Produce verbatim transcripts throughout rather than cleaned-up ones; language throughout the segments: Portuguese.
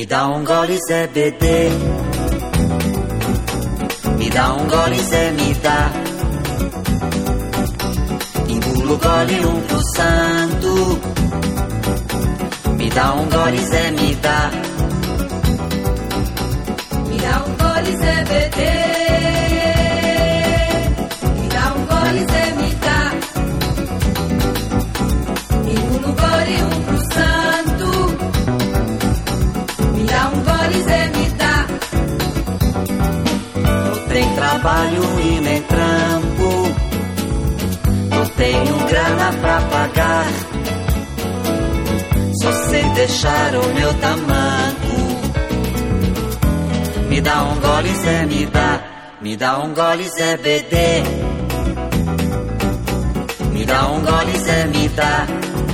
Me dá um gole, Zé Bedê. Me dá um gole, Zé, me dá. Engulo o gole, um pro santo. Me dá um gole, Zé, me dá. Me dá um gole, Zé Bedê. Me dá um gole, Zé, me dá. Engulo o gole, um pro santo. Me dá um gole, Zé, me dá. Não tem trabalho e nem trampo, não tenho grana pra pagar, só sei deixar o meu tamanco. Me dá um gole, Zé, me dá. Me dá um gole, Zé Bedê. Me dá um gole, Zé, me dá.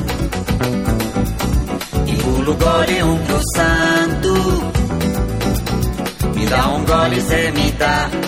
Engulo o gole, um pro santo. Me dá um gole, Zé, me dá.